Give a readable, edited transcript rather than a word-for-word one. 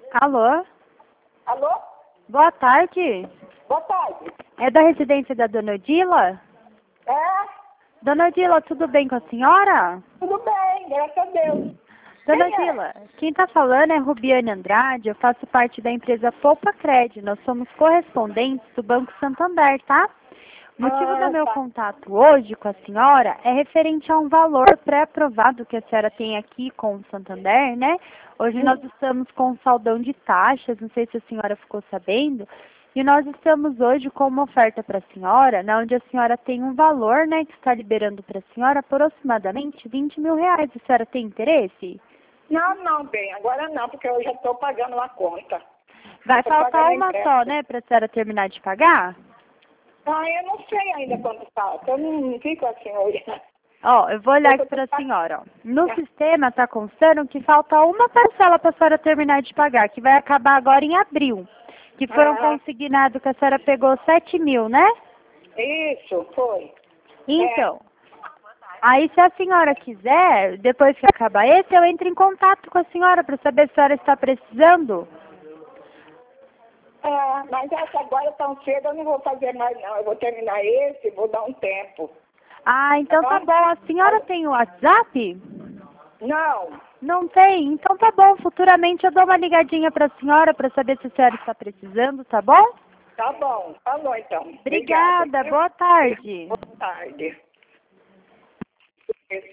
Alô? Alô? Boa tarde. Boa tarde. É da residência da Dona Odila? É, Dona Odila, tudo bem com a senhora? tudo bem, graças a Deus. Dona Quem é? Odila, quem está falando é Rubiane Andrade, eu faço parte da empresa Poupa Cred. Nós somos correspondentes do Banco Santander, tá? O motivo do meu Tá. contato hoje com a senhora é referente a um valor pré-aprovado que a senhora tem aqui com o Santander, né? Hoje nós estamos com um saldão de taxas, não sei se a senhora ficou sabendo, e nós estamos hoje com uma oferta para a senhora, onde a senhora tem um valor, né, que está liberando para a senhora aproximadamente R$ 20.000. A senhora tem interesse? Não, bem, agora não, porque eu já estou pagando uma conta. Vai Tô faltar pagando uma empréstimo. só, né, para a senhora terminar de pagar? Eu não sei ainda quanto falta, eu não fico assim olhando. Ó, eu vou olhar aqui para a senhora, ó. No sistema está constando que falta uma parcela para a senhora terminar de pagar, que vai acabar agora em abril. Que foram consignados que a senhora pegou 7.000, né? Isso, foi. Então, aí se a senhora quiser, depois que acabar esse, eu entro em contato com a senhora para saber se a senhora está precisando. Mas essa agora tão cedo eu não vou fazer mais não. Eu vou terminar esse, vou dar um tempo. Ah, então tá bom. A senhora tem o WhatsApp? Não, Não tem? Então tá bom. Futuramente eu dou uma ligadinha para a senhora para saber se a senhora está precisando, tá bom? tá bom então. Obrigada. Boa tarde. Boa tarde.